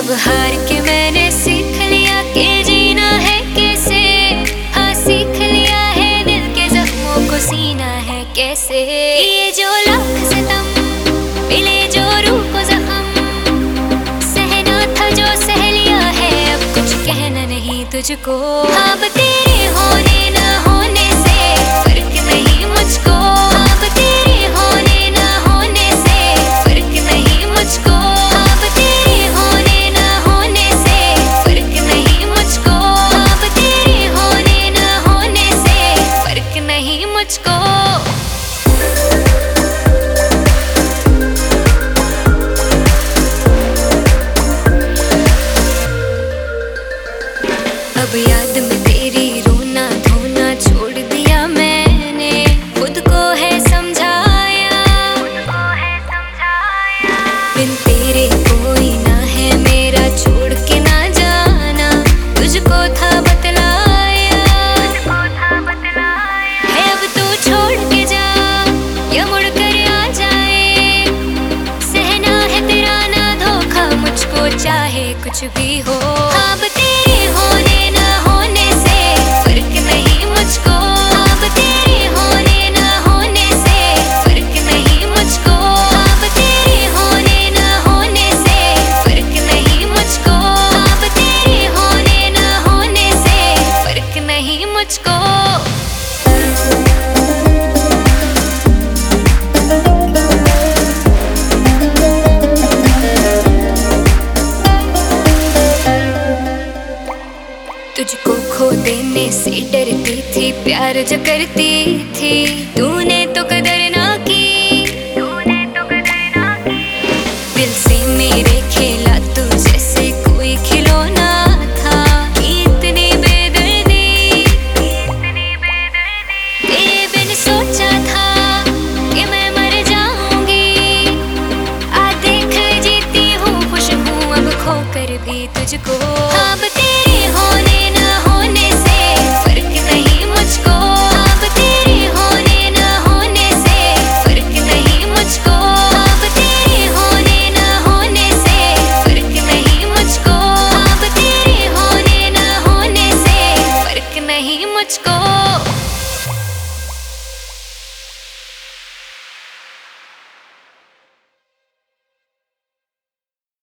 अब हार के मैंने सीख लिया कि जीना है कैसे। हाँ सीख लिया है दिल के जख्मों को सीना है कैसे। ये जो लाख सितम मिले जो रूह को जख्म, सहना था जो सह लिया है अब कुछ कहना नहीं तुझको। अब तेरे होने ना होने से फर्क नहीं मुझको। अब तेरे होने ना होने से फर्क नहीं मुझको। अब तेरे होने ना होने से फर्क नहीं मुझको। अब तेरे होने ना होने से फर्क नहीं मुझको। अब याद में तेरी रोना धोना छोड़ दिया मैंने, खुद को है समझाया। बिन तेरे कोई ना है मेरा, छोड़ के ना जाना तुझको था बतलाया। है अब तू छोड़ के जा या मुड़ कर आ जाए, सहना है तेरा ना धोखा मुझको चाहे कुछ भी हो। अब तेरे होने ना होने से फर्क नहीं मुझको। अब तेरे होने ना होने से फर्क नहीं मुझको। अब तेरे होने ना होने से फर्क नहीं मुझको। अब तेरे होने ना होने से फर्क नहीं मुझको। तुझको खो देने से डरती थी, प्यार जो करती थी तूने तो कदर ना की। दिल से मेरे खेला तू जैसे कोई खिलौना था। इतनी बेदर्दी तेरे बिन सोचा था कि मैं मर जाऊंगी। आ देख जीती हूँ खुश हूँ अब खो कर भी तुझको। अब तेरे होने ना होने से फर्क नहीं मुझको। अब तेरे होने ना होने से फर्क नहीं मुझको। अब तेरे होने ना होने से फर्क नहीं मुझको। अब तेरे होने ना होने से फर्क नहीं मुझको।